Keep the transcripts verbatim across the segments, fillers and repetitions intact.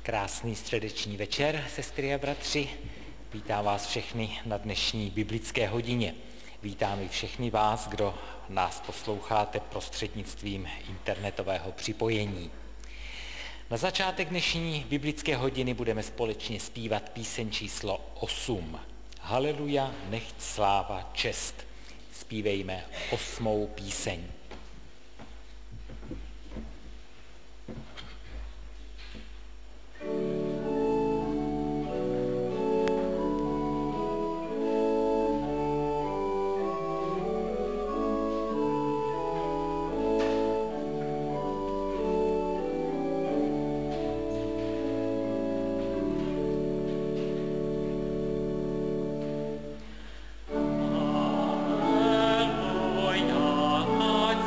Krásný středeční večer, sestry a bratři. Vítám vás všechny na dnešní biblické hodině. Vítám i všechny vás, kdo nás posloucháte prostřednictvím internetového připojení. Na začátek dnešní biblické hodiny budeme společně zpívat píseň číslo osm. Haleluja, nechť sláva, čest. Zpívejme osmou píseň. Hallelujah,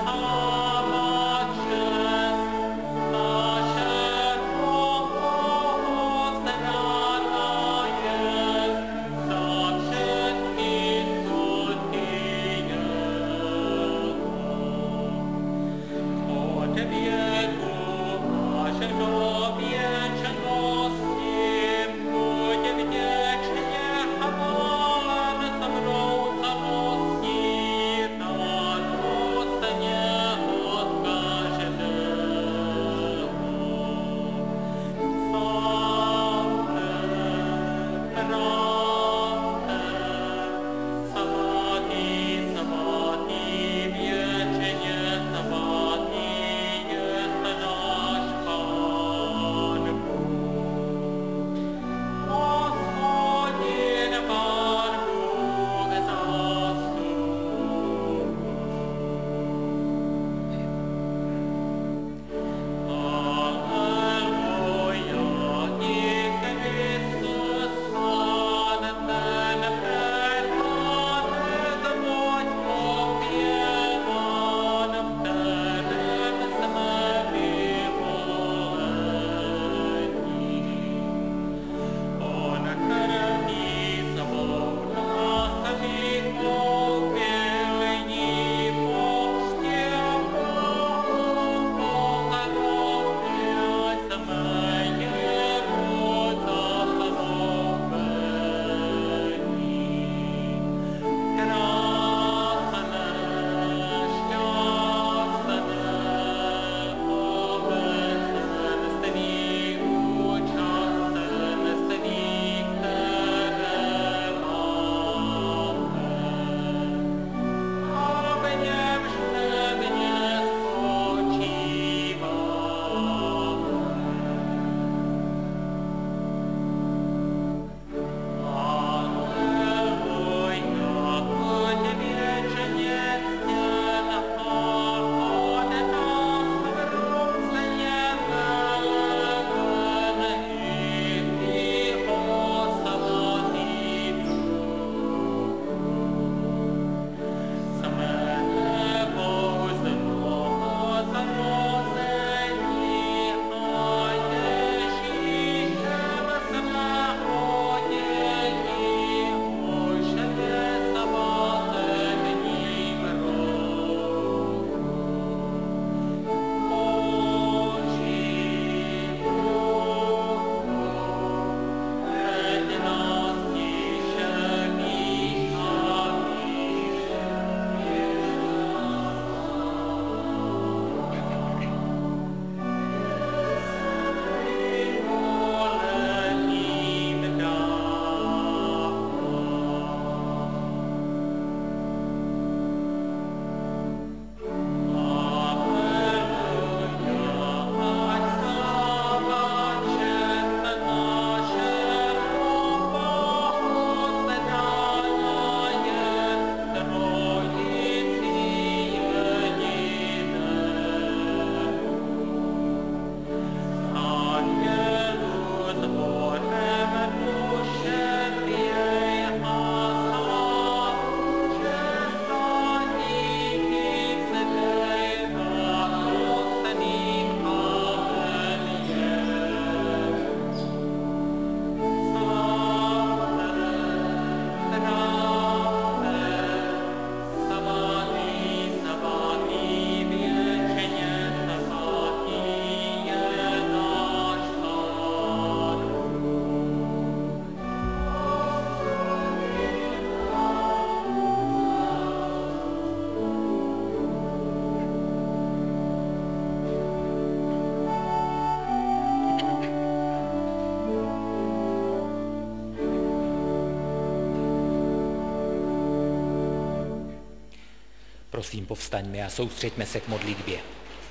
Prosím, povstaňme a soustřeďme se k modlitbě.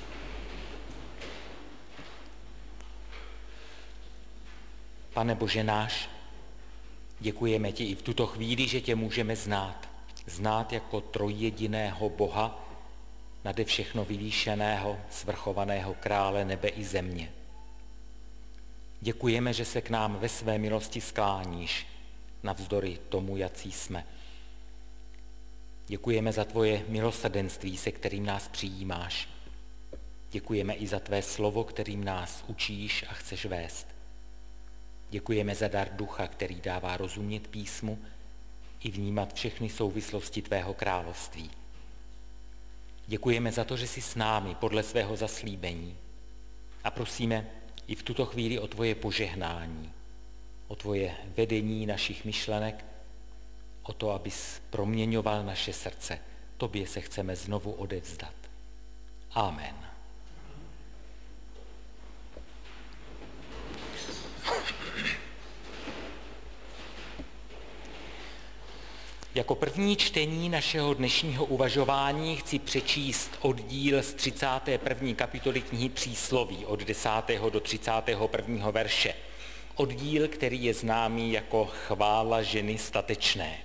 Pane Bože náš, děkujeme ti i v tuto chvíli, že tě můžeme znát. Znát jako trojjediného Boha, nade všechno vyvýšeného, svrchovaného krále nebe i země. Děkujeme, že se k nám ve své milosti skláníš, navzdory tomu, jací jsme. Děkujeme za tvoje milosrdenství, se kterým nás přijímáš. Děkujeme i za tvé slovo, kterým nás učíš a chceš vést. Děkujeme za dar ducha, který dává rozumět písmu i vnímat všechny souvislosti tvého království. Děkujeme za to, že jsi s námi podle svého zaslíbení a prosíme i v tuto chvíli o tvoje požehnání, o tvoje vedení našich myšlenek, o to, abys proměňoval naše srdce. Tobě se chceme znovu odevzdat. Amen. Jako první čtení našeho dnešního uvažování chci přečíst oddíl z třicáté první kapitoly knihy Přísloví od desátého do třicátého prvního verše. Oddíl, který je známý jako chvála ženy statečné.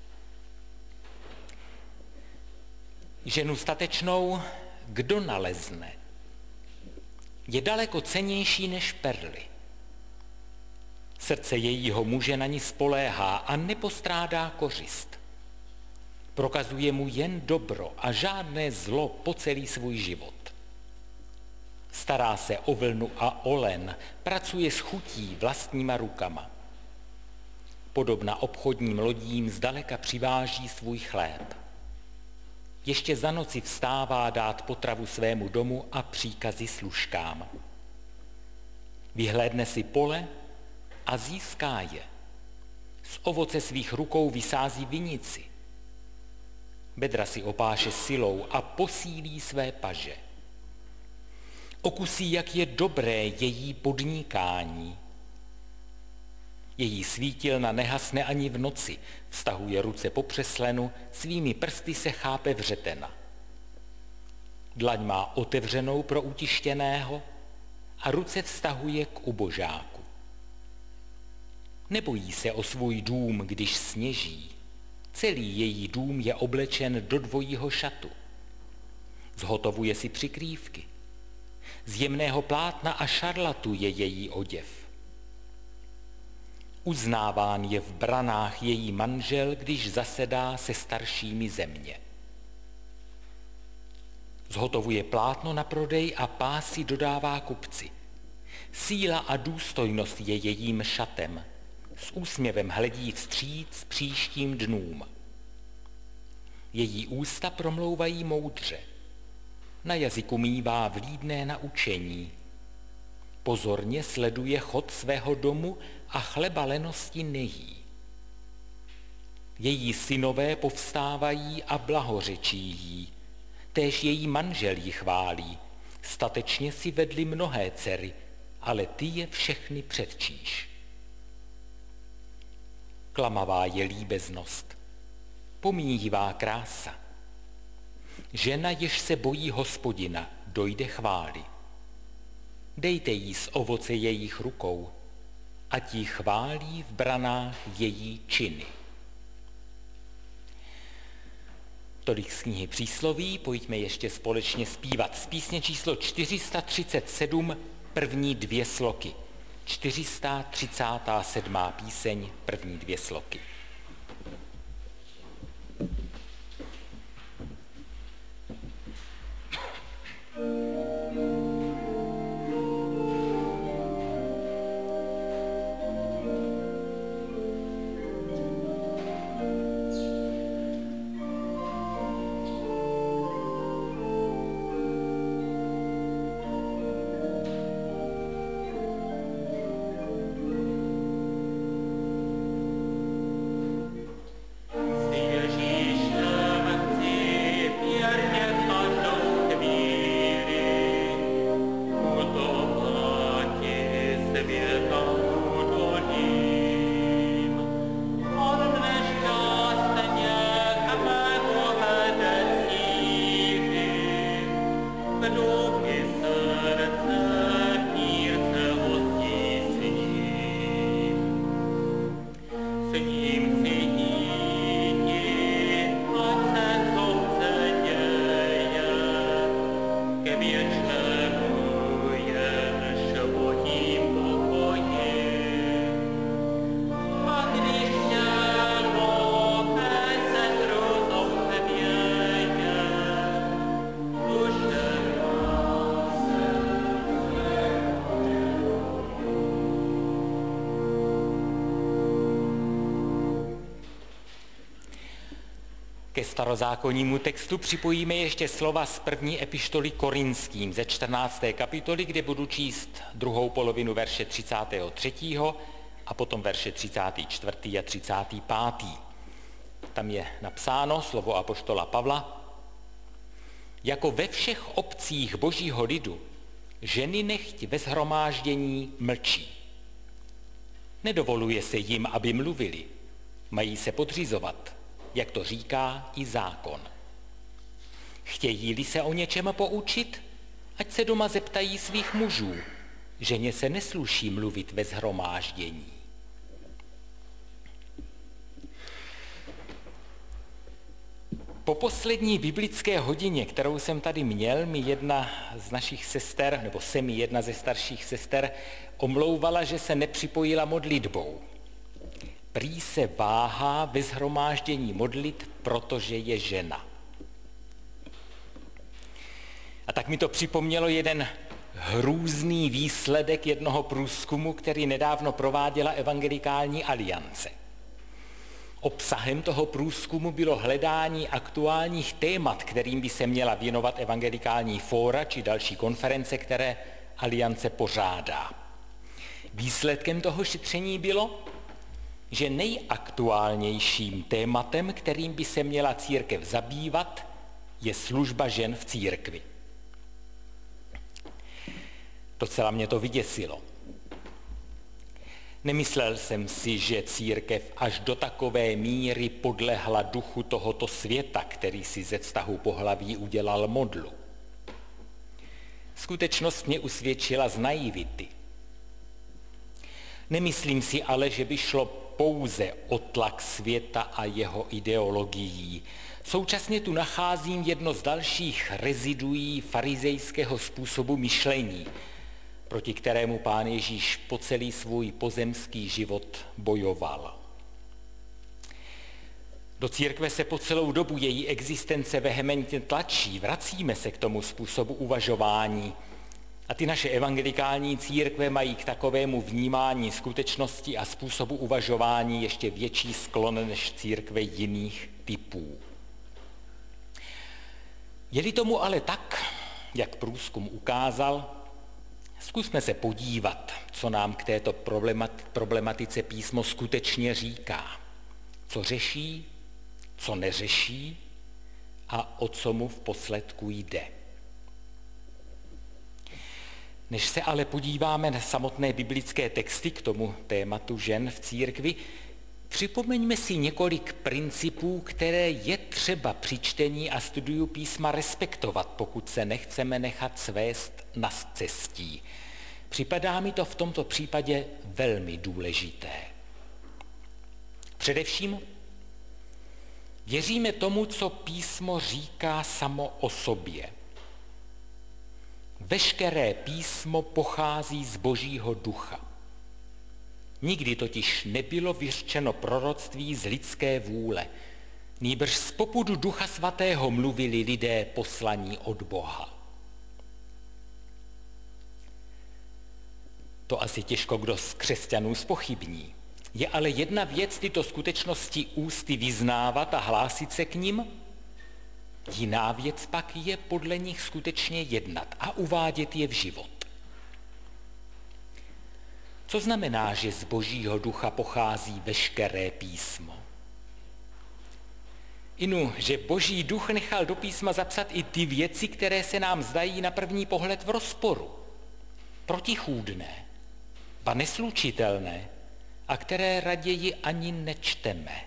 Ženu statečnou kdo nalezne? Je daleko cennější než perly. Srdce jejího muže na ní spoléhá a nepostrádá kořist. Prokazuje mu jen dobro a žádné zlo po celý svůj život. Stará se o vlnu a o len, pracuje s chutí vlastníma rukama. Podobna obchodním lodím zdaleka přiváží svůj chléb. Ještě za noci vstává dát potravu svému domu a příkazy služkám. Vyhlédne si pole a získá je. Z ovoce svých rukou vysází vinici. Bedra si opáše silou a posílí své paže. Okusí, jak je dobré její podnikání. Její svítilna nehasne ani v noci, vztahuje ruce po přeslenu, svými prsty se chápe vřetena. Dlaň má otevřenou pro utištěného a ruce vztahuje k ubožáku. Nebojí se o svůj dům, když sněží. Celý její dům je oblečen do dvojího šatu. Zhotovuje si přikrývky. Z jemného plátna a šarlatu je její oděv. Uznáván je v branách její manžel, když zasedá se staršími země. Zhotovuje plátno na prodej a pásy dodává kupci. Síla a důstojnost je jejím šatem. S úsměvem hledí vstříc příštím dnům. Její ústa promlouvají moudře. Na jazyku mívá vlídné naučení. Pozorně sleduje chod svého domu a chleba lenosti nejí. Její synové povstávají a blahořečí jí. Též její manžel ji chválí. Statečně si vedli mnohé dcery, ale ty je všechny předčíš. Klamavá je líbeznost, pomíjivá krása. Žena, jež se bojí Hospodina, dojde chvály. Dejte jí z ovoce jejich rukou, ať jí chválí v branách její činy. Tolik z knihy Přísloví, pojďme ještě společně zpívat z písně číslo čtyři sta třicet sedm, první dvě sloky. čtyři sta třicátá sedmá píseň, první dvě sloky. Ke starozákonnímu textu připojíme ještě slova z první epištoly Korinským ze čtrnácté kapitoly, kde budu číst druhou polovinu verše třicátého třetího a potom verše třicátý čtvrtý a třicátý pátý. Tam je napsáno slovo apoštola Pavla: jako ve všech obcích božího lidu ženy nechť ve shromáždění mlčí. Nedovoluje se jim, aby mluvili, mají se podřizovat, jak to říká i zákon. Chtějí-li se o něčem poučit, ať se doma zeptají svých mužů, ženě se nesluší mluvit ve shromáždění. Po poslední biblické hodině, kterou jsem tady měl, mi jedna z našich sester, nebo se mi jedna ze starších sester omlouvala, že se nepřipojila modlitbou. Prý se váhá ve shromáždění modlit, protože je žena. A tak mi to připomnělo jeden hrůzný výsledek jednoho průzkumu, který nedávno prováděla Evangelikální aliance. Obsahem toho průzkumu bylo hledání aktuálních témat, kterým by se měla věnovat evangelikální fóra či další konference, které aliance pořádá. Výsledkem toho šetření bylo, že nejaktuálnějším tématem, kterým by se měla církev zabývat, je služba žen v církvi. Docela mě to vyděsilo. Nemyslel jsem si, že církev až do takové míry podlehla duchu tohoto světa, který si ze vztahu pohlaví udělal modlu. Skutečnost mě usvědčila z naivity. Nemyslím si ale, že by šlo pouze o tlak světa a jeho ideologií. Současně tu nacházím jedno z dalších reziduí farizejského způsobu myšlení, proti kterému Pán Ježíš po celý svůj pozemský život bojoval. Do církve se po celou dobu její existence vehementně tlačí, vracíme se k tomu způsobu uvažování a ty naše evangelikální církve mají k takovému vnímání skutečnosti a způsobu uvažování ještě větší sklon než církve jiných typů. Je-li tomu ale tak, jak průzkum ukázal, zkusme se podívat, co nám k této problematice písmo skutečně říká. Co řeší, co neřeší a o co mu v posledku jde. Než se ale podíváme na samotné biblické texty k tomu tématu žen v církvi, připomeňme si několik principů, které je třeba při čtení a studiu písma respektovat, pokud se nechceme nechat svést na scestí. Připadá mi to v tomto případě velmi důležité. Především věříme tomu, co písmo říká samo o sobě. Veškeré písmo pochází z Božího ducha. Nikdy totiž nebylo vyřčeno proroctví z lidské vůle, nýbrž z popudu Ducha Svatého mluvili lidé poslaní od Boha. To asi těžko kdo z křesťanů zpochybní. Je ale jedna věc tyto skutečnosti ústy vyznávat a hlásit se k nim, jiná věc pak je podle nich skutečně jednat a uvádět je v život. Co znamená, že z Božího ducha pochází veškeré písmo? Inu, že Boží duch nechal do písma zapsat i ty věci, které se nám zdají na první pohled v rozporu, protichůdné, ba neslučitelné a které raději ani nečteme.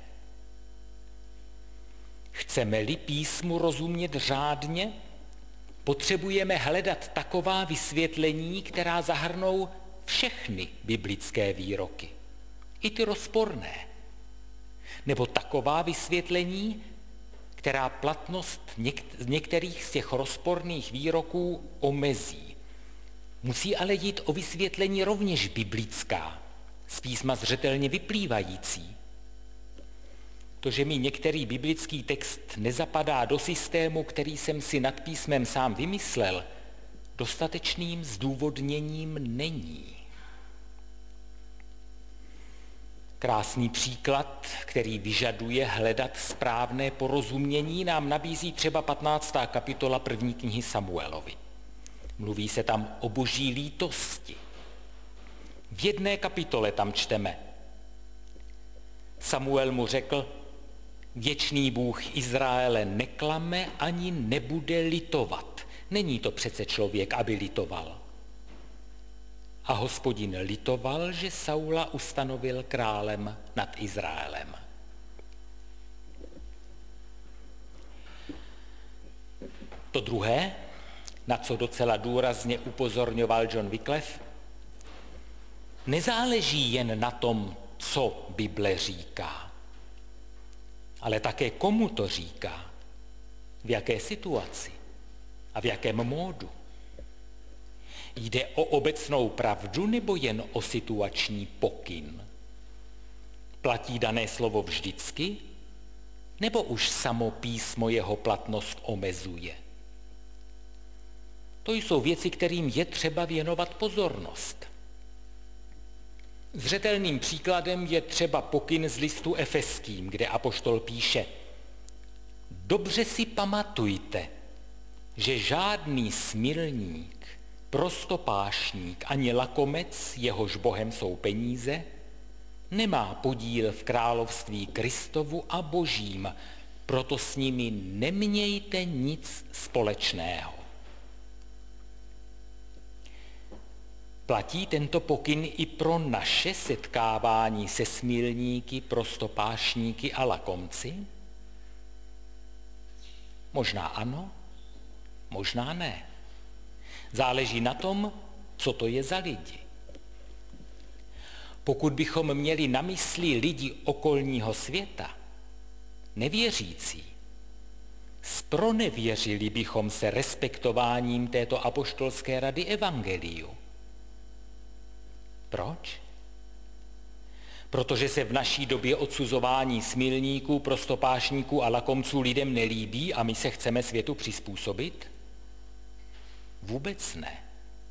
Chceme-li písmu rozumět řádně, potřebujeme hledat taková vysvětlení, která zahrnou všechny biblické výroky, i ty rozporné. Nebo taková vysvětlení, která platnost něk- některých z těch rozporných výroků omezí. Musí ale jít o vysvětlení rovněž biblická, z písma zřetelně vyplývající. To, že mi některý biblický text nezapadá do systému, který jsem si nad písmem sám vymyslel, dostatečným zdůvodněním není. Krásný příklad, který vyžaduje hledat správné porozumění, nám nabízí třeba patnáctá kapitola první knihy Samuelovi. Mluví se tam o boží lítosti. V jedné kapitole tam čteme: Samuel mu řekl, věčný Bůh Izraele neklame ani nebude litovat. Není to přece člověk, aby litoval. A Hospodin litoval, že Saula ustanovil králem nad Izraelem. To druhé, na co docela důrazně upozorňoval John Wycliffe, nezáleží jen na tom, co Bible říká, ale také komu to říká, v jaké situaci a v jakém módu. Jde o obecnou pravdu nebo jen o situační pokyn? Platí dané slovo vždycky, nebo už samo písmo jeho platnost omezuje? To jsou věci, kterým je třeba věnovat pozornost. Zřetelným příkladem je třeba pokyn z listu Efeským, kde apoštol píše: dobře si pamatujte, že žádný smilník, prostopášník ani lakomec, jehož bohem jsou peníze, nemá podíl v království Kristovu a božím, proto s nimi nemějte nic společného. Platí tento pokyn i pro naše setkávání se smilníky, prostopášníky a lakomci? Možná ano, možná ne. Záleží na tom, co to je za lidi. Pokud bychom měli na mysli lidi okolního světa, nevěřící, zpronevěřili bychom se respektováním této apoštolské rady evangeliu. Proč? Protože se v naší době odsuzování smilníků, prostopášníků a lakomců lidem nelíbí a my se chceme světu přizpůsobit? Vůbec ne.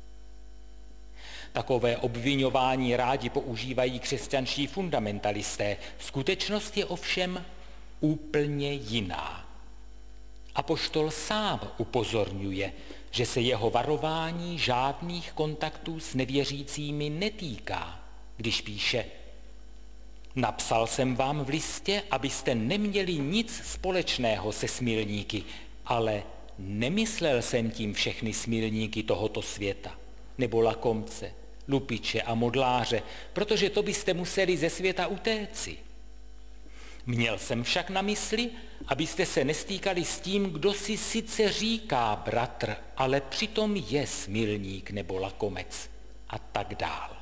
Takové obviňování rádi používají křesťanští fundamentalisté. Skutečnost je ovšem úplně jiná. Apoštol sám upozorňuje, že se jeho varování žádných kontaktů s nevěřícími netýká, když píše: napsal jsem vám v listě, abyste neměli nic společného se smilníky, ale nemyslel jsem tím všechny smilníky tohoto světa, nebo lakomce, lupiče a modláře, protože to byste museli ze světa utéci. Měl jsem však na mysli, abyste se nestýkali s tím, kdo si sice říká bratr, ale přitom je smilník nebo lakomec a tak dál.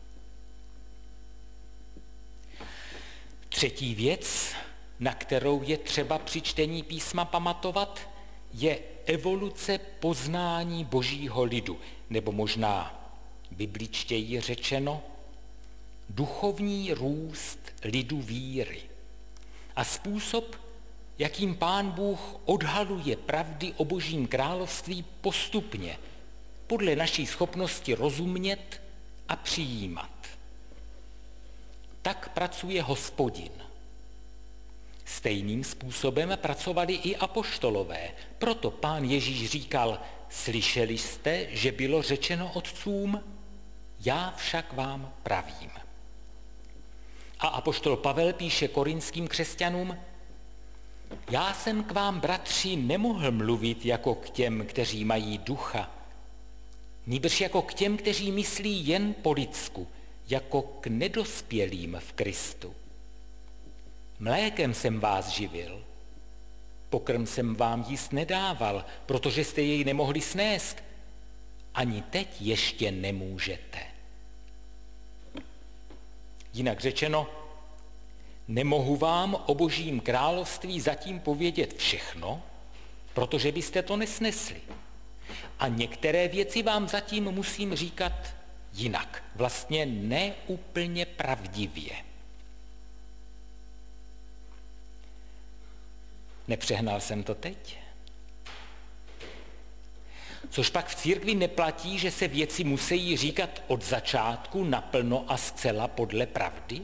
Třetí věc, na kterou je třeba při čtení písma pamatovat, je evoluce poznání božího lidu, nebo možná bibličtěji řečeno, duchovní růst lidu víry a způsob, jakým Pán Bůh odhaluje pravdy o božím království postupně, podle naší schopnosti rozumět a přijímat. Tak pracuje Hospodin. Stejným způsobem pracovali i apoštolové. Proto Pán Ježíš říkal: slyšeli jste, že bylo řečeno otcům, já však vám pravím. A apoštol Pavel píše korinským křesťanům: já jsem k vám, bratři, nemohl mluvit jako k těm, kteří mají ducha, nýbrž jako k těm, kteří myslí jen po lidsku, jako k nedospělým v Kristu. Mlékem jsem vás živil, pokrm jsem vám jíst nedával, protože jste jej nemohli snést. Ani teď ještě nemůžete. Jinak řečeno, Nemohu vám o Božím království zatím povědět všechno, protože byste to nesnesli. A některé věci vám zatím musím říkat jinak, vlastně neúplně pravdivě. Nepřehnal jsem to teď? Což pak v církvi neplatí, že se věci musí říkat od začátku naplno a zcela podle pravdy?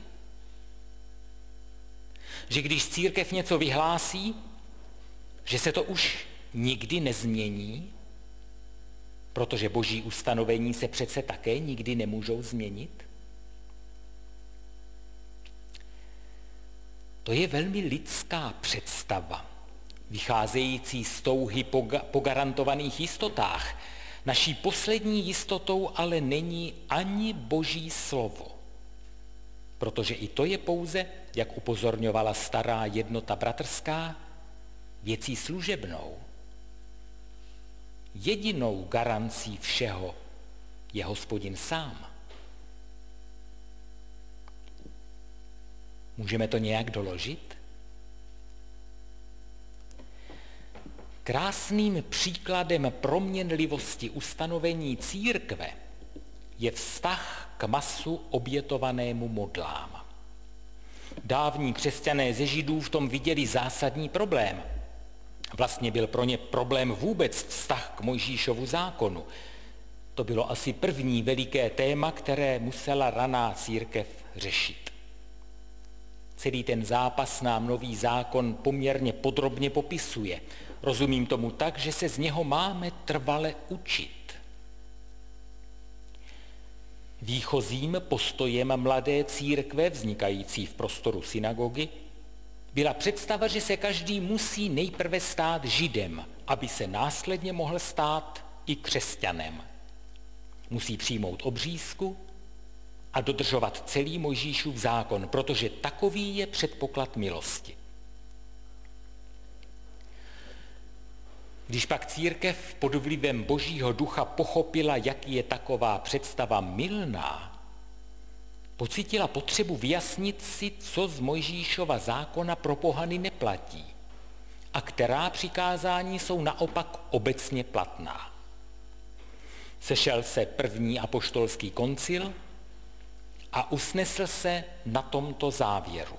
Že když církev něco vyhlásí, že se to už nikdy nezmění, protože boží ustanovení se přece také nikdy nemůžou změnit? To je velmi lidská představa, vycházející z touhy po, po garantovaných jistotách. Naší poslední jistotou ale není ani boží slovo, protože i to je pouze, jak upozorňovala stará jednota bratrská, věcí služebnou. Jedinou garancí všeho je Hospodin sám. Můžeme to nějak doložit? Krásným příkladem proměnlivosti ustanovení církve je vztah k masu obětovanému modlám. Dávní křesťané ze Židů v tom viděli zásadní problém. Vlastně byl pro ně problém vůbec vztah k Mojžíšovu zákonu. To bylo asi první veliké téma, které musela raná církev řešit. Celý ten zápas nám nový zákon poměrně podrobně popisuje. Rozumím tomu tak, že se z něho máme trvale učit. Výchozím postojem mladé církve, vznikající v prostoru synagogy, byla představa, že se každý musí nejprve stát Židem, aby se následně mohl stát i křesťanem. Musí přijmout obřízku a dodržovat celý Mojžíšův zákon, protože takový je předpoklad milosti. Když pak církev pod vlivem Božího ducha pochopila, jak je taková představa mylná, pocítila potřebu vyjasnit si, co z Mojžíšova zákona pro pohany neplatí a která přikázání jsou naopak obecně platná. Sešel se první apoštolský koncil a usnesl se na tomto závěru.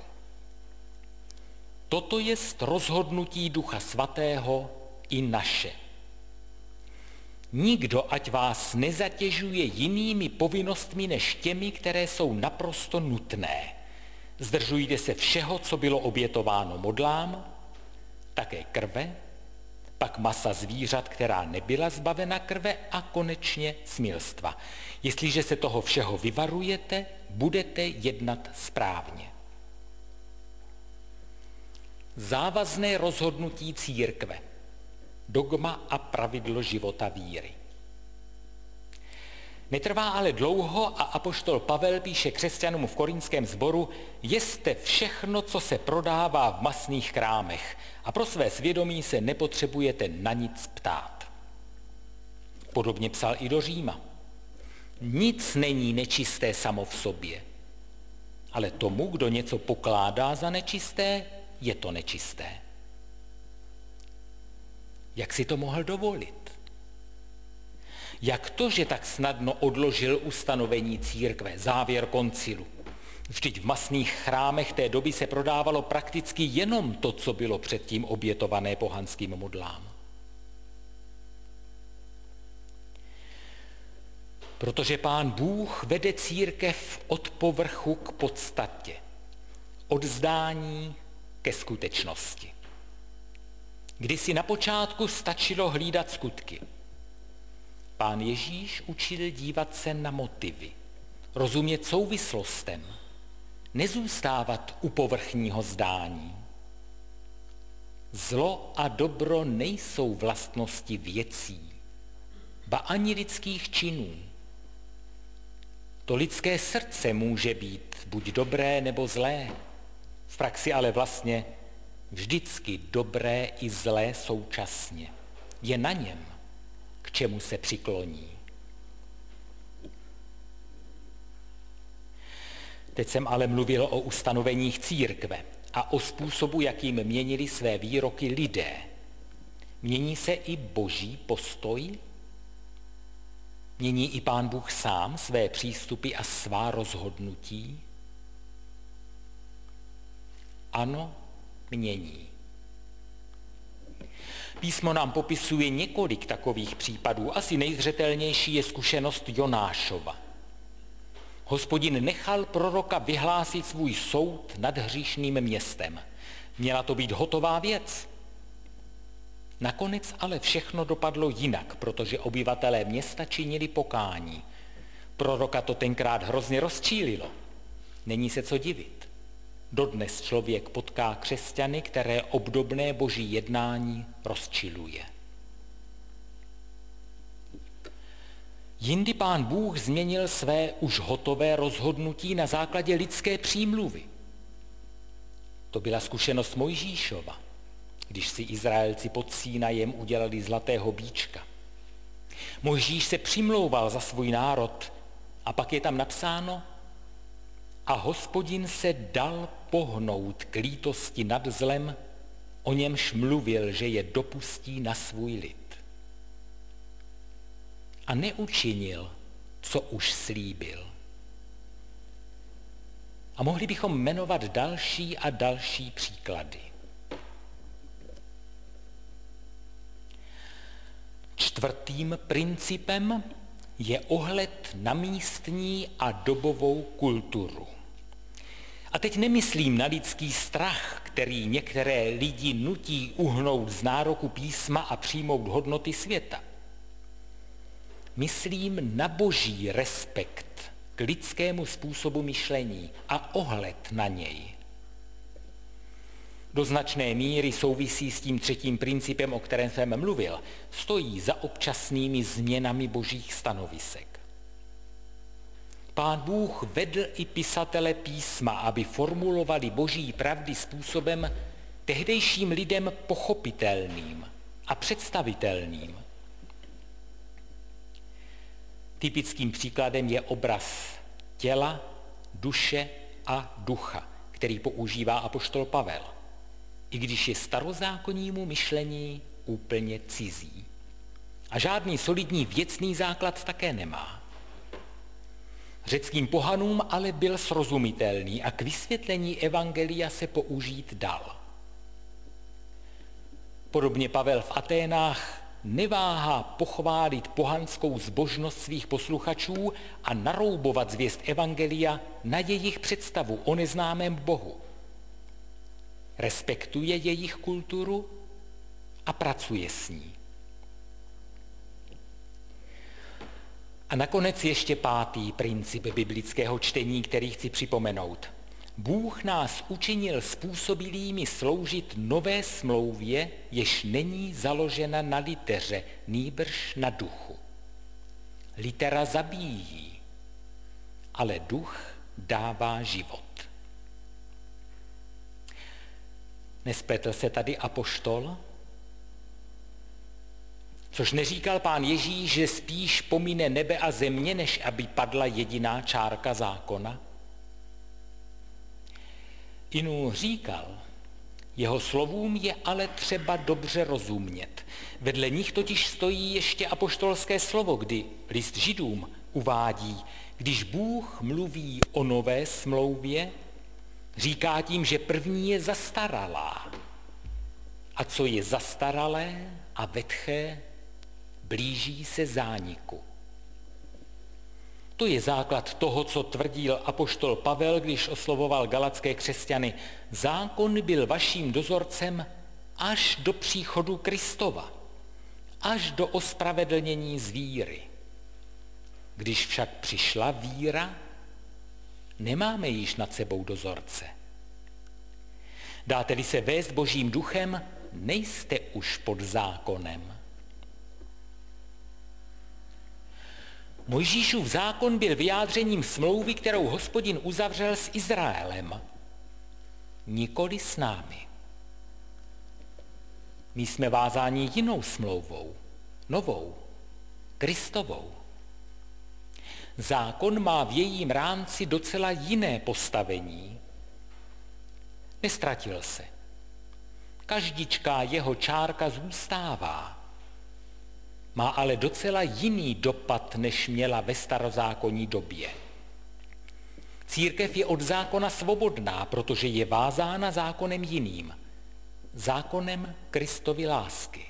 Toto jest rozhodnutí Ducha Svatého i naše. Nikdo ať vás nezatěžuje jinými povinnostmi než těmi, které jsou naprosto nutné. Zdržujte se všeho, co bylo obětováno modlám, také krve, pak masa zvířat, která nebyla zbavena krve a konečně smilstva. Jestliže se toho všeho vyvarujete, budete jednat správně. Závazné rozhodnutí církve. Dogma a pravidlo života víry. Netrvá ale dlouho a apoštol Pavel píše křesťanům v korintském sboru: jeste všechno, co se prodává v masných krámech a pro své svědomí se nepotřebujete na nic ptát. Podobně psal i do Říma. Nic není nečisté samo v sobě, ale tomu, kdo něco pokládá za nečisté, je to nečisté. Jak si to mohl dovolit? Jak to, že tak snadno odložil ustanovení církve, závěr koncilu? Vždyť v masných chrámech té doby se prodávalo prakticky jenom to, co bylo předtím obětované pohanským modlám. Protože Pán Bůh vede církev od povrchu k podstatě, od zdání ke skutečnosti. Kdysi na počátku stačilo hlídat skutky. Pán Ježíš učil dívat se na motivy, rozumět souvislostem, nezůstávat u povrchního zdání. Zlo a dobro nejsou vlastnosti věcí, ba ani lidských činů. To lidské srdce může být buď dobré nebo zlé, v praxi ale vlastně vždycky dobré i zlé současně. Je na něm, k čemu se přikloní. Teď jsem ale mluvil o ustanoveních církve a o způsobu, jakým měnili své výroky lidé. Mění se i boží postoj? Mění i Pán Bůh sám své přístupy a svá rozhodnutí? Ano, mění. Písmo nám popisuje několik takových případů. Asi nejzřetelnější je zkušenost Jonášova. Hospodin nechal proroka vyhlásit svůj soud nad hříšným městem. Měla to být hotová věc. Nakonec ale všechno dopadlo jinak, protože obyvatelé města činili pokání. Proroka to tenkrát hrozně rozčílilo. Není se co divit. Dodnes člověk potká křesťany, které obdobné boží jednání rozčiluje. Jindy Pán Bůh změnil své už hotové rozhodnutí na základě lidské přímluvy. To byla zkušenost Mojžíšova, když si Izraelci pod Sínajem udělali zlatého býčka. Mojžíš se přimlouval za svůj národ a pak je tam napsáno: a Hospodin se dal pohnout k lítosti nad zlem, o němž mluvil, že je dopustí na svůj lid. A neučinil, co už slíbil. A mohli bychom jmenovat další a další příklady. Čtvrtým principem je ohled na místní a dobovou kulturu. A teď nemyslím na lidský strach, který některé lidi nutí uhnout z nároku písma a přijmout hodnoty světa. Myslím na boží respekt k lidskému způsobu myšlení a ohled na něj. Do značné míry souvisí s tím třetím principem, o kterém jsem mluvil, stojí za občasnými změnami božích stanovisek. Pán Bůh vedl i pisatele písma, aby formulovali boží pravdy způsobem tehdejším lidem pochopitelným a představitelným. Typickým příkladem je obraz těla, duše a ducha, který používá apoštol Pavel, i když je starozákonnímu myšlení úplně cizí. A žádný solidní věcný základ také nemá. Řeckým pohanům ale byl srozumitelný a k vysvětlení evangelia se použít dal. Podobně Pavel v Aténách neváhá pochválit pohanskou zbožnost svých posluchačů a naroubovat zvěst evangelia na jejich představu o neznámém Bohu. Respektuje jejich kulturu a pracuje s ní. A nakonec ještě pátý princip biblického čtení, který chci připomenout. Bůh nás učinil způsobilými sloužit nové smlouvě, jež není založena na liteře, nýbrž na duchu. Litera zabíjí, ale duch dává život. Nespletl se tady apoštol? Což neříkal Pán Ježíš, že spíš pomine nebe a země, než aby padla jediná čárka zákona? Inů říkal, jeho slovům je ale třeba dobře rozumět. Vedle nich totiž stojí ještě apoštolské slovo, kdy list Židům uvádí, když Bůh mluví o nové smlouvě, říká tím, že první je zastaralá. A co je zastaralé a vetché, blíží se zániku. To je základ toho, co tvrdil apoštol Pavel, když oslovoval galatské křesťany. Zákon byl vaším dozorcem až do příchodu Kristova, až do ospravedlnění z víry. Když však přišla víra, nemáme již nad sebou dozorce. Dáte-li se vést Božím duchem, nejste už pod zákonem. Mojžíšův zákon byl vyjádřením smlouvy, kterou Hospodin uzavřel s Izraelem, nikoli s námi. My jsme vázáni jinou smlouvou, novou, Kristovou. zákon má v jejím rámci docela jiné postavení. Nestratil se. Každičká jeho čárka zůstává. Má ale docela jiný dopad, než měla ve starozákonní době. Církev je od zákona svobodná, protože je vázána zákonem jiným. Zákonem Kristovy lásky.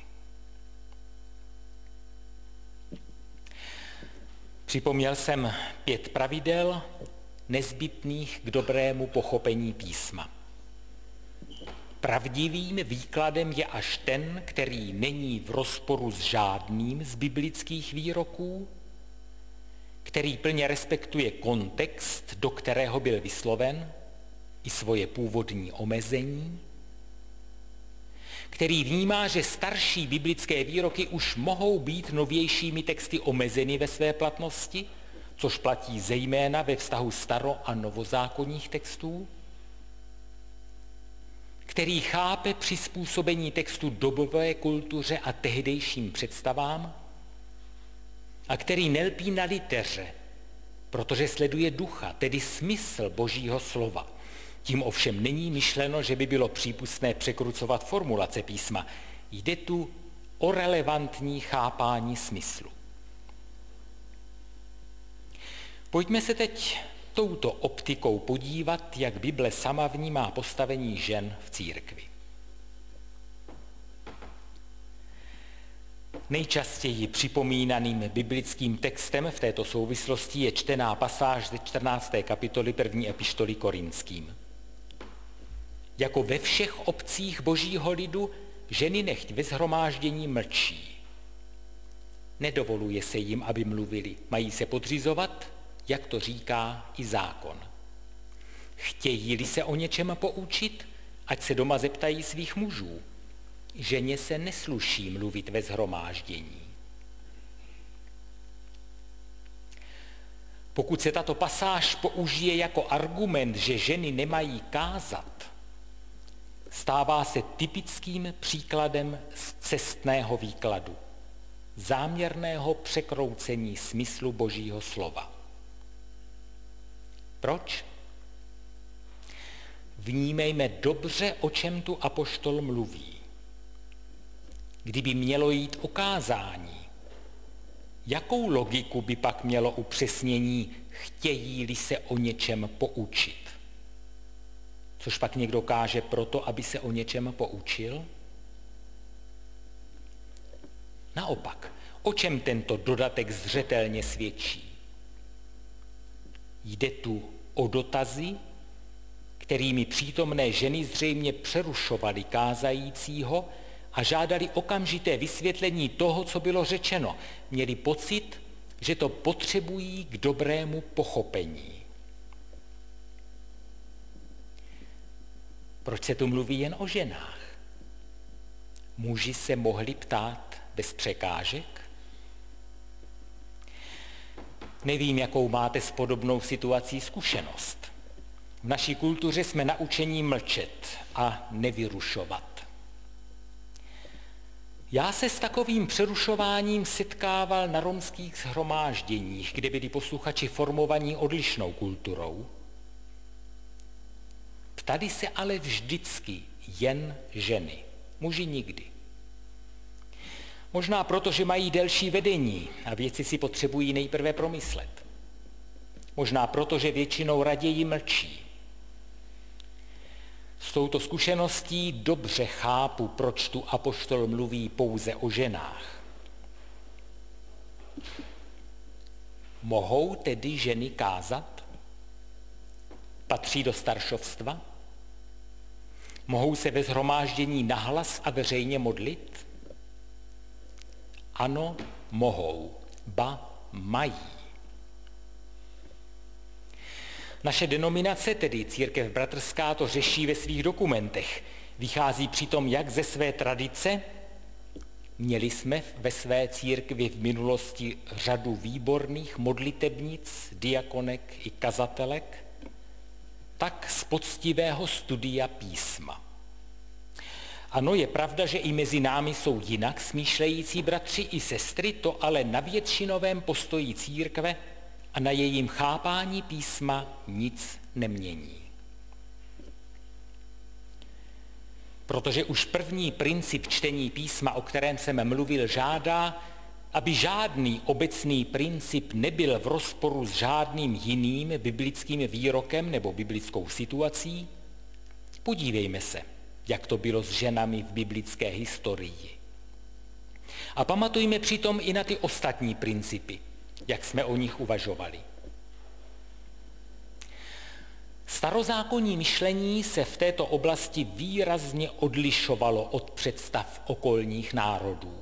Připomněl jsem pět pravidel nezbytných k dobrému pochopení písma. Pravdivým výkladem je až ten, který není v rozporu s žádným z biblických výroků, který plně respektuje kontext, do kterého byl vysloven, i svoje původní omezení, který vnímá, že starší biblické výroky už mohou být novějšími texty omezeny ve své platnosti, což platí zejména ve vztahu staro- a novozákonních textů, který chápe přizpůsobení textu dobové kultuře a tehdejším představám a který nelpí na liteře, protože sleduje ducha, tedy smysl Božího slova. Tím ovšem není myšleno, že by bylo přípustné překrucovat formulace písma. Jde tu o relevantní chápání smyslu. Pojďme se teď touto optikou podívat, jak Bible sama vnímá postavení žen v církvi. Nejčastěji připomínaným biblickým textem v této souvislosti je čtená pasáž ze čtrnácté kapitoly první epištoly Korinským. Jako ve všech obcích Božího lidu ženy nechť ve shromáždění mlčí. Nedovoluje se jim, aby mluvili, mají se podřizovat, jak to říká i zákon. Chtějí-li se o něčem poučit, ať se doma zeptají svých mužů. Ženě se nesluší mluvit ve shromáždění. Pokud se tato pasáž použije jako argument, že ženy nemají kázat, stává se typickým příkladem scestného výkladu, záměrného překroucení smyslu Božího slova. Proč? Vnímejme dobře, o čem tu apoštol mluví. Kdyby mělo jít o kázání, jakou logiku by pak mělo upřesnění chtějí-li se o něčem poučit? Což pak někdo káže proto, aby se o něčem poučil? Naopak, o čem tento dodatek zřetelně svědčí? Jde tu o dotazy, kterými přítomné ženy zřejmě přerušovaly kázajícího a žádali okamžité vysvětlení toho, co bylo řečeno. Měli pocit, že to potřebují k dobrému pochopení. Proč se tu mluví jen o ženách? Muži se mohli ptát bez překážek? Nevím, jakou máte s podobnou situací zkušenost. V naší kultuře jsme naučení mlčet a nevyrušovat. Já se s takovým přerušováním setkával na romských shromážděních, kde byli posluchači formovaní odlišnou kulturou. Ptali se ale vždycky jen ženy, muži nikdy. Možná proto, že mají delší vedení a věci si potřebují nejprve promyslet. Možná proto, že většinou raději mlčí. S touto zkušeností dobře chápu, proč tu apoštol mluví pouze o ženách. Mohou tedy ženy kázat? Patří do staršovstva? Mohou se ve shromáždění nahlas a veřejně modlit? Ano, mohou, ba mají. Naše denominace, tedy Církev bratrská, to řeší ve svých dokumentech. Vychází přitom jak ze své tradice, měli jsme ve své církvi v minulosti řadu výborných modlitebnic, diakonek i kazatelek, tak z poctivého studia písma. Ano, je pravda, že i mezi námi jsou jinak smýšlející bratři i sestry, to ale na většinovém postoji církve a na jejím chápání písma nic nemění. Protože už první princip čtení písma, o kterém jsem mluvil, žádá, aby žádný obecný princip nebyl v rozporu s žádným jiným biblickým výrokem nebo biblickou situací, podívejme se, jak to bylo s ženami v biblické historii. A pamatujme přitom i na ty ostatní principy, jak jsme o nich uvažovali. Starozákonní myšlení se v této oblasti výrazně odlišovalo od představ okolních národů.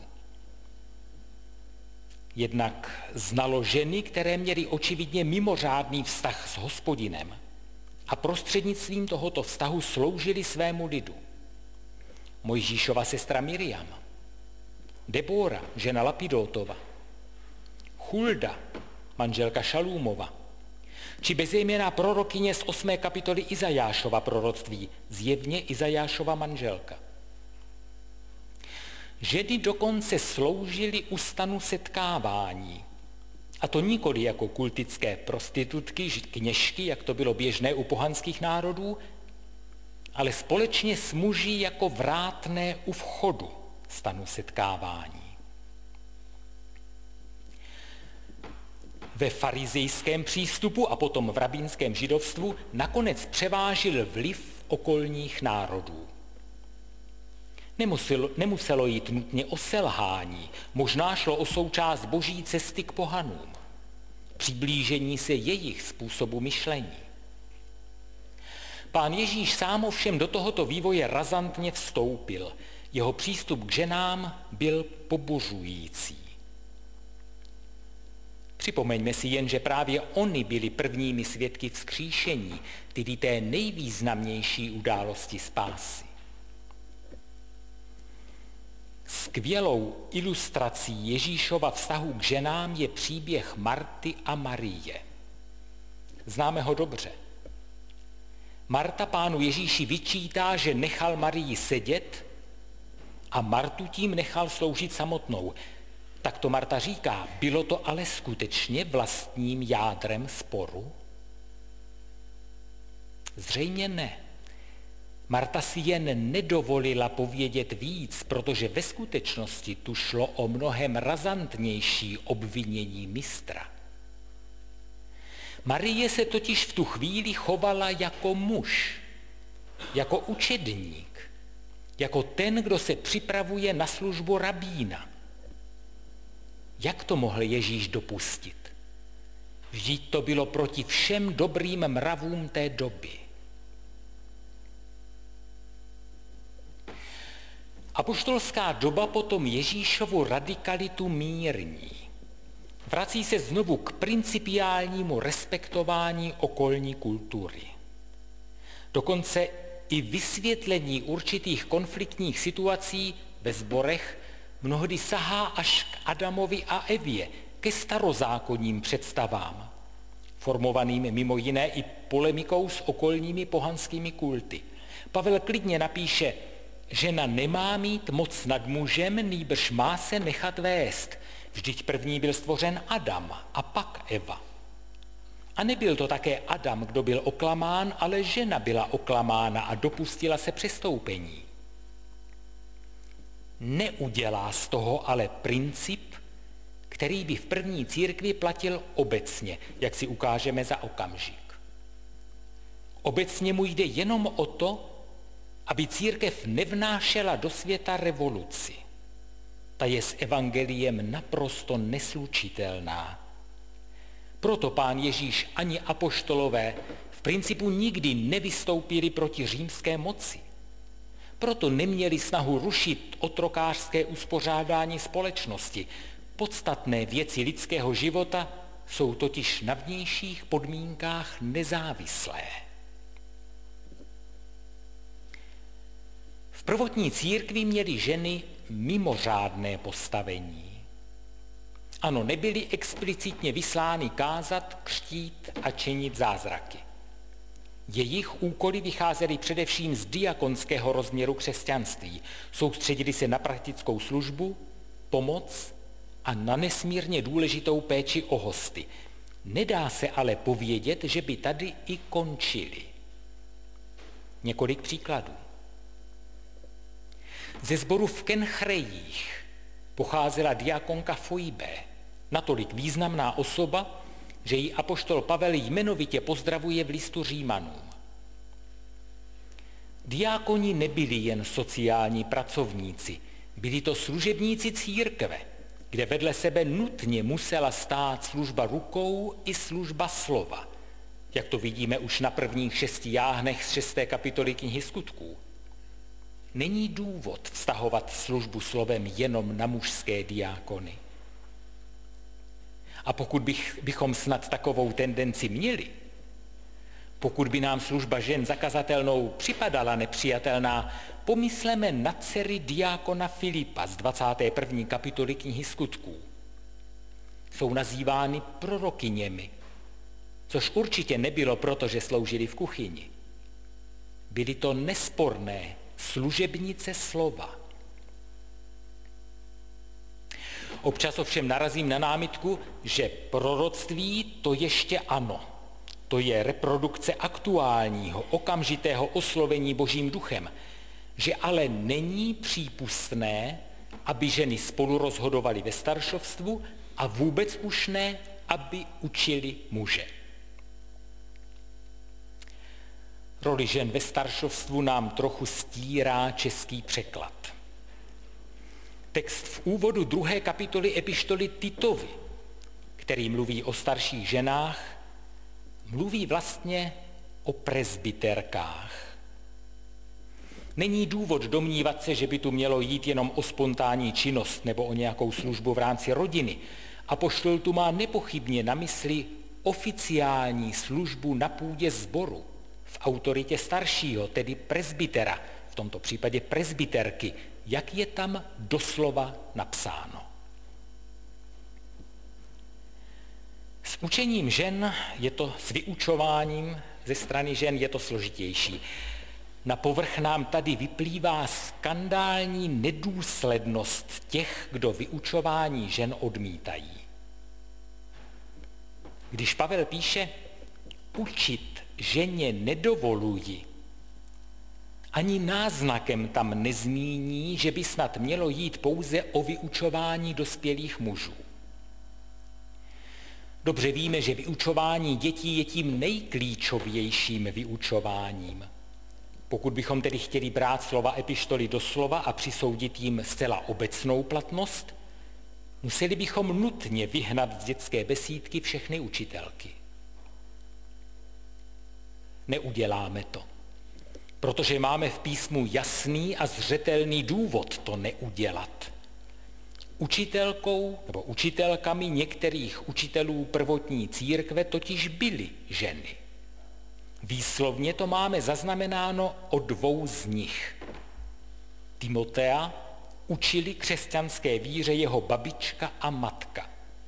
Jednak znalo ženy, které měly očividně mimořádný vztah s Hospodinem a prostřednictvím tohoto vztahu sloužili svému lidu. Mojžíšova sestra Miriam, Debora, žena Lapidotova, Hulda, manželka Šalúmova, či bezejmenná prorokyně z osmé kapitoly Izajášova proroctví, zjevně Izajášova manželka. Ženy dokonce sloužily u stanu setkávání, a to nikoli jako kultické prostitutky, kněžky, jak to bylo běžné u pohanských národů, ale společně s muži jako vrátné u vchodu stanu setkávání. Ve farizejském přístupu a potom v rabínském židovstvu nakonec převážil vliv okolních národů. Nemuselo, nemuselo jít nutně o selhání, možná šlo o součást boží cesty k pohanům, přiblížení se jejich způsobu myšlení. Pán Ježíš sám ovšem do tohoto vývoje razantně vstoupil. Jeho přístup k ženám byl pobuřující. Připomeňme si jen, že právě oni byli prvními svědky vzkříšení, tedy té nejvýznamnější události spásy. Skvělou ilustrací Ježíšova vztahu k ženám je příběh Marty a Marie. Známe ho dobře. Marta pánu Ježíši vyčítá, že nechal Marii sedět a Martu tím nechal sloužit samotnou. Tak to Marta říká, bylo to ale skutečně vlastním jádrem sporu? Zřejmě ne. Marta si jen nedovolila povědět víc, protože ve skutečnosti tu šlo o mnohem razantnější obvinění mistra. Marie se totiž v tu chvíli chovala jako muž, jako učedník, jako ten, kdo se připravuje na službu rabína. Jak to mohl Ježíš dopustit? Vždyť to bylo proti všem dobrým mravům té doby. Apoštolská doba potom Ježíšovu radikalitu mírní. Vrací se znovu k principiálnímu respektování okolní kultury. Dokonce i vysvětlení určitých konfliktních situací ve sborech mnohdy sahá až k Adamovi a Evě, ke starozákonním představám, formovaným mimo jiné i polemikou s okolními pohanskými kulty. Pavel klidně napíše, žena nemá mít moc nad mužem, nýbrž má se nechat vést. Vždyť první byl stvořen Adam a pak Eva. A nebyl to také Adam, kdo byl oklamán, ale žena byla oklamána a dopustila se přestoupení. Neudělá z toho ale princip, který by v první církvi platil obecně, jak si ukážeme za okamžik. Obecně mu jde jenom o to, aby církev nevnášela do světa revoluci. Ta je s evangeliem naprosto neslučitelná. Proto pán Ježíš ani apoštolové v principu nikdy nevystoupili proti římské moci. Proto neměli snahu rušit otrokářské uspořádání společnosti. Podstatné věci lidského života jsou totiž na vnějších podmínkách nezávislé. V prvotní církvi měly ženy mimořádné postavení. Ano, nebyly explicitně vyslány kázat, křtít a činit zázraky. Jejich úkoly vycházely především z diakonského rozměru křesťanství. Soustředili se na praktickou službu, pomoc a na nesmírně důležitou péči o hosty. Nedá se ale povědět, že by tady i končili. Několik příkladů. Ze sboru v Kenchrejích pocházela diakonka Foibe, natolik významná osoba, že ji apoštol Pavel jmenovitě pozdravuje v listu Římanům. Diákoni nebyli jen sociální pracovníci, byli to služebníci církve, kde vedle sebe nutně musela stát služba rukou i služba slova, jak to vidíme už na prvních šesti jáhnech z šesté kapitoly knihy Skutků. Není důvod vztahovat službu slovem jenom na mužské diákony. A pokud bych, bychom snad takovou tendenci měli, pokud by nám služba žen zakazatelnou připadala nepřijatelná, pomysleme na dcery diákona Filipa z dvacáté první kapitoly knihy Skutků. Jsou nazývány prorokyněmi, což určitě nebylo proto, že sloužili v kuchyni. Byly to nesporné služebnice slova. Občas ovšem narazím na námitku, že proroctví to ještě ano. To je reprodukce aktuálního, okamžitého oslovení Božím duchem, že ale není přípustné, aby ženy spolu rozhodovaly ve staršovstvu a vůbec už ne, aby učili muže. Roli žen ve staršovstvu nám trochu stírá český překlad. Text v úvodu druhé kapitoly epištoly Titovi, který mluví o starších ženách, mluví vlastně o presbyterkách. Není důvod domnívat se, že by tu mělo jít jenom o spontánní činnost nebo o nějakou službu v rámci rodiny. Apoštol tu má nepochybně na mysli oficiální službu na půdě sboru, v autoritě staršího, tedy presbytera, v tomto případě presbyterky, jak je tam doslova napsáno. S učením žen je to, s vyučováním ze strany žen je to složitější. Na povrch nám tady vyplývá skandální nedůslednost těch, kdo vyučování žen odmítají. Když Pavel píše, učit ženě nedovoluji, ani náznakem tam nezmíní, že by snad mělo jít pouze o vyučování dospělých mužů. Dobře víme, že vyučování dětí je tím nejklíčovějším vyučováním. Pokud bychom tedy chtěli brát slova epištoly doslova a přisoudit jim zcela obecnou platnost, museli bychom nutně vyhnat z dětské besídky všechny učitelky. Neuděláme to, protože máme v písmu jasný a zřetelný důvod to neudělat. Učitelkou nebo učitelkami některých učitelů prvotní církve totiž byly ženy. Výslovně to máme zaznamenáno o dvou z nich. Timotea učili křesťanské víře jeho babička a matka.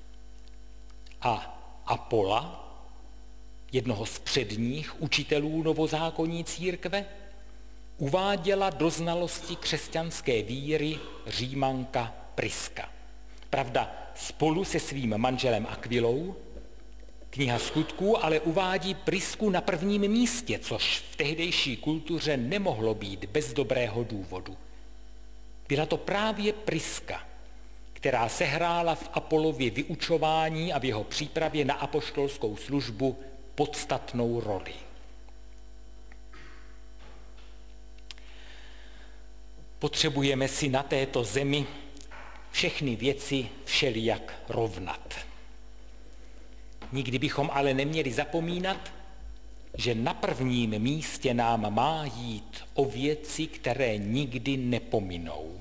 A Apola, jednoho z předních učitelů novozákonní církve, uváděla do znalosti křesťanské víry Římanka Priska. Pravda, spolu se svým manželem Akvilou, kniha Skutků ale uvádí Prisku na prvním místě, což v tehdejší kultuře nemohlo být bez dobrého důvodu. Byla to právě Priska, která sehrála v Apolově vyučování a v jeho přípravě na apoštolskou službu podstatnou roli. Potřebujeme si na této zemi všechny věci všelijak rovnat. Nikdy bychom ale neměli zapomínat, že na prvním místě nám má jít o věci, které nikdy nepominou.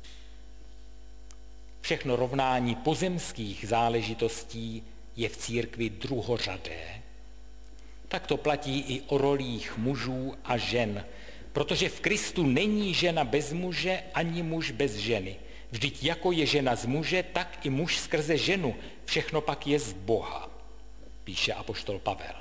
Všechno rovnání pozemských záležitostí je v církvi druhořadé. Tak to platí i o rolích mužů a žen, protože v Kristu není žena bez muže ani muž bez ženy. Vždyť jako je žena z muže, tak i muž skrze ženu. Všechno pak je z Boha, píše apoštol Pavel.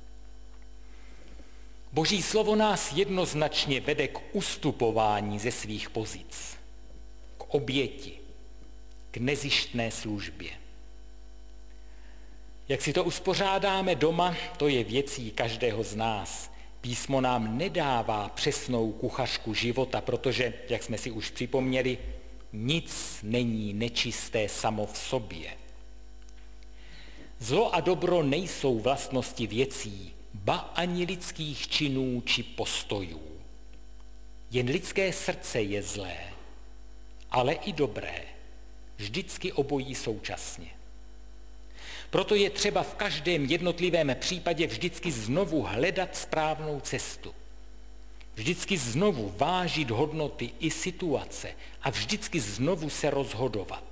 Boží slovo nás jednoznačně vede k ustupování ze svých pozic, k oběti, k nezištné službě. Jak si to uspořádáme doma, to je věcí každého z nás. Písmo nám nedává přesnou kuchařku života, protože, jak jsme si už připomněli, nic není nečisté samo v sobě. Zlo a dobro nejsou vlastnosti věcí, ba ani lidských činů či postojů. Jen lidské srdce je zlé, ale i dobré, vždycky obojí současně. Proto je třeba v každém jednotlivém případě vždycky znovu hledat správnou cestu. Vždycky znovu vážit hodnoty i situace a vždycky znovu se rozhodovat.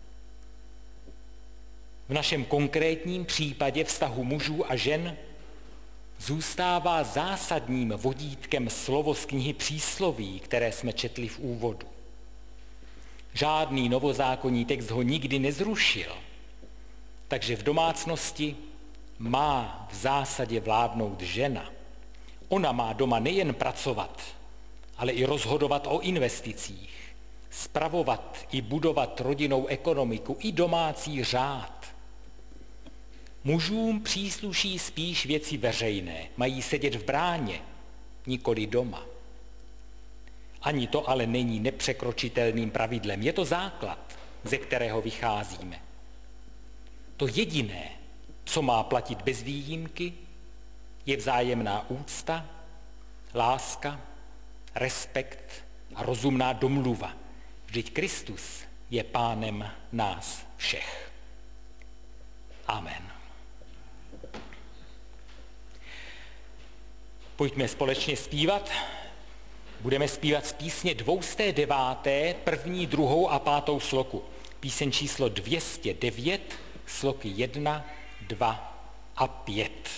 V našem konkrétním případě vztahu mužů a žen zůstává zásadním vodítkem slovo z knihy Přísloví, které jsme četli v úvodu. Žádný novozákonní text ho nikdy nezrušil, takže v domácnosti má v zásadě vládnout žena. Ona má doma nejen pracovat, ale i rozhodovat o investicích, spravovat i budovat rodinnou ekonomiku i domácí řád. Mužům přísluší spíš věci veřejné, mají sedět v bráně, nikoli doma. Ani to ale není nepřekročitelným pravidlem, je to základ, ze kterého vycházíme. To jediné, co má platit bez výjimky, je vzájemná úcta, láska, respekt a rozumná domluva. Vždyť Kristus je pánem nás všech. Amen. Pojďme společně zpívat. Budeme zpívat z písně dvě stě devět, první, druhou a pátou sloku. Píseň číslo dvě stě devět, sloky jedna, dva a pět.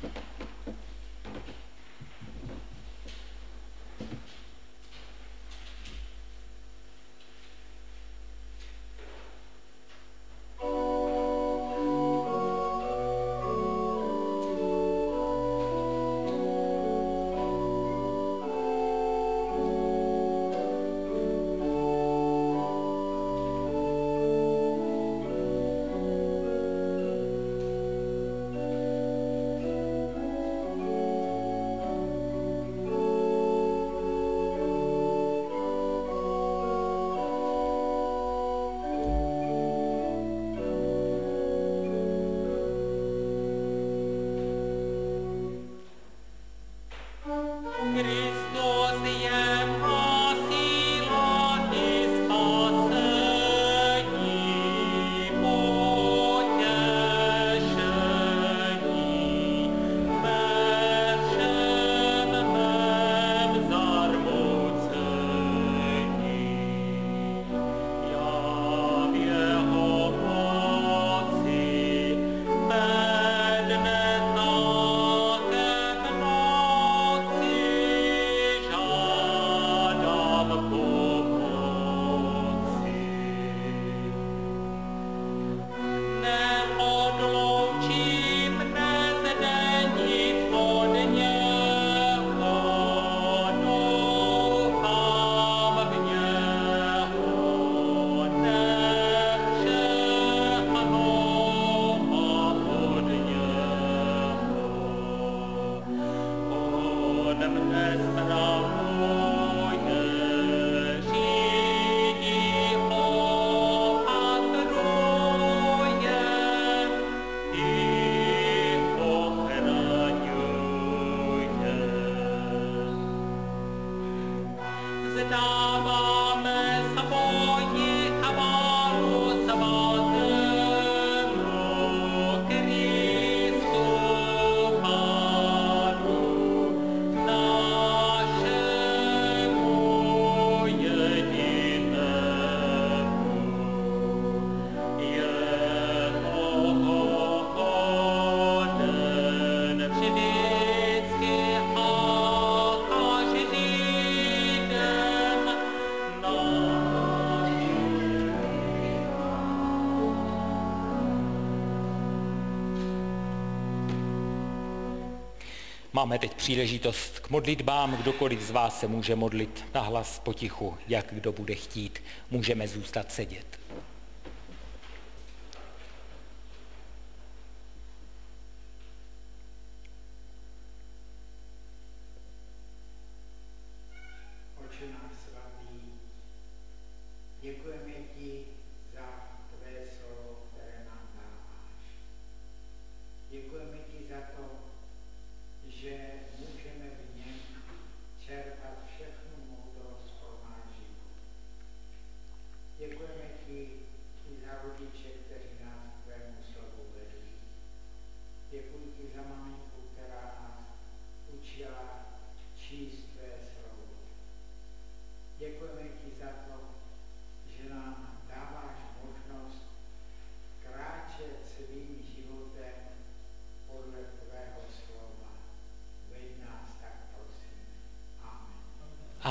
Máme teď příležitost k modlitbám, kdokoliv z vás se může modlit nahlas potichu, jak kdo bude chtít, můžeme zůstat sedět.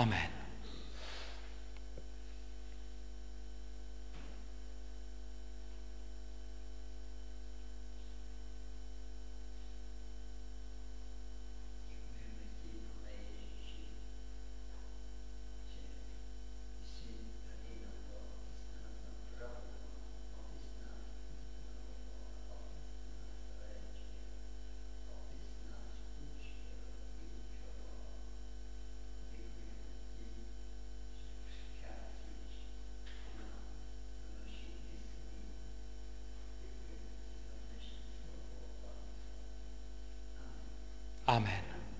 Amen. Amen.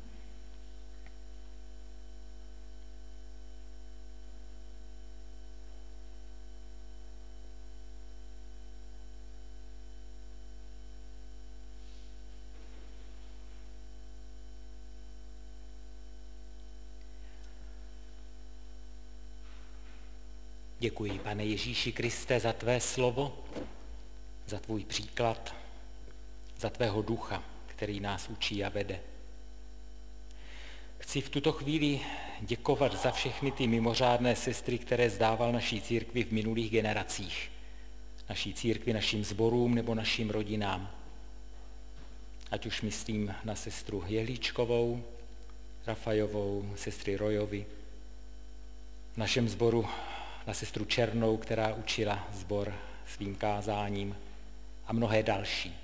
Děkuji, Pane Ježíši Kriste, za tvé slovo, za tvůj příklad, za tvého ducha, který nás učí a vede. Chci v tuto chvíli děkovat za všechny ty mimořádné sestry, které zdával naší církvi v minulých generacích. Naší církvi, našim sborům nebo našim rodinám. Ať už myslím na sestru Jehlíčkovou, Rafajovou, sestry Rojovi, v našem sboru na sestru Černou, která učila sbor svým kázáním a mnohé další.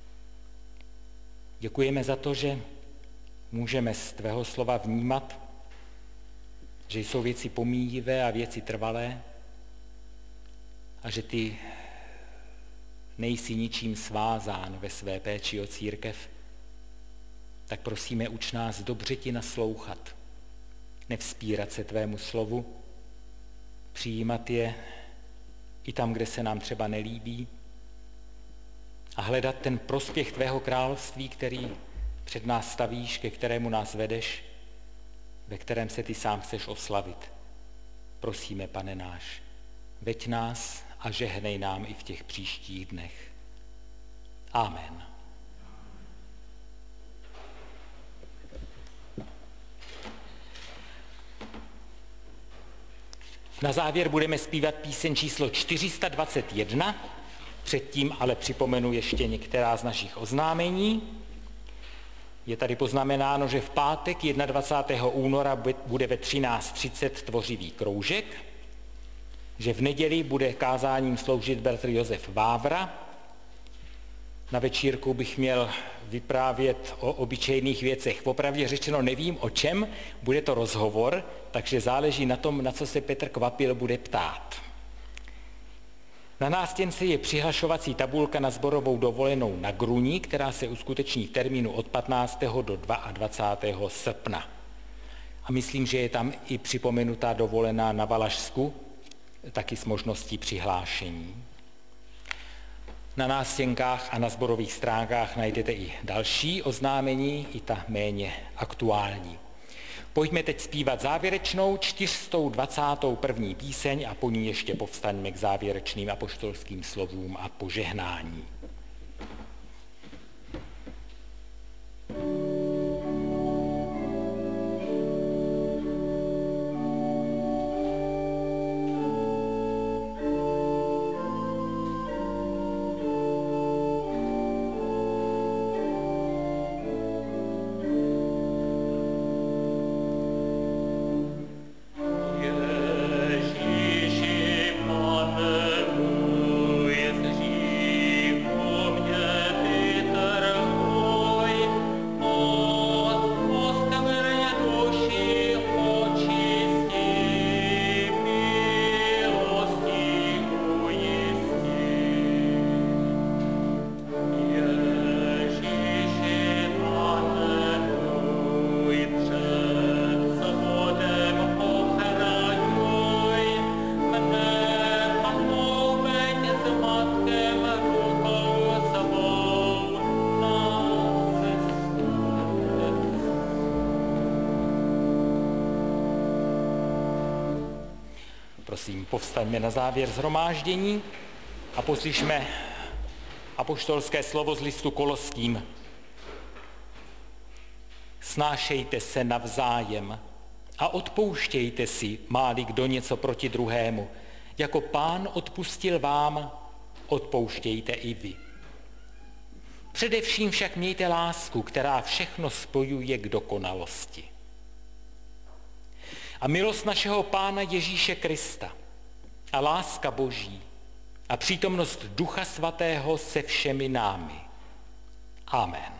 Děkujeme za to, že můžeme z tvého slova vnímat, že jsou věci pomíjivé a věci trvalé a že ty nejsi ničím svázán ve své péči o církev, tak prosíme, uč nás dobře ti naslouchat, nevzpírat se tvému slovu, přijímat je i tam, kde se nám třeba nelíbí a hledat ten prospěch tvého království, který před nás stavíš, ke kterému nás vedeš, ve kterém se ty sám chceš oslavit. Prosíme, Pane náš, veď nás a žehnej nám i v těch příštích dnech. Amen. Na závěr budeme zpívat píseň číslo čtyři sta dvacet jedna, předtím ale připomenu ještě některá z našich oznámení. Je tady poznamenáno, že v pátek dvacátého prvního února bude ve třináct třicet tvořivý kroužek, že v neděli bude kázáním sloužit bratr Josef Vávra. Na večírku bych měl vyprávět o obyčejných věcech. Popravdě řečeno nevím o čem, bude to rozhovor, takže záleží na tom, na co se Petr Kvapil bude ptát. Na nástěnce je přihlašovací tabulka na sborovou dovolenou na Gruní, která se uskuteční v termínu od patnáctého do dvacátého druhého srpna. A myslím, že je tam i připomenutá dovolená na Valašsku, taky s možností přihlášení. Na nástěnkách a na sborových stránkách najdete i další oznámení, i ta méně aktuální. Pojďme teď zpívat závěrečnou čtyři sta dvacátou první píseň a po ní ještě povstaňme k závěrečným apoštolským slovům a požehnání. Prosím, povstaňme na závěr shromáždění a poslyšme apoštolské slovo z listu Koloským. Snášejte se navzájem A odpouštějte si, má-li kdo něco proti druhému. Jako Pán odpustil vám, odpouštějte i vy. Především však mějte lásku, která všechno spojuje k dokonalosti. A milost našeho Pána Ježíše Krista a láska Boží a přítomnost Ducha Svatého se všemi námi. Amen.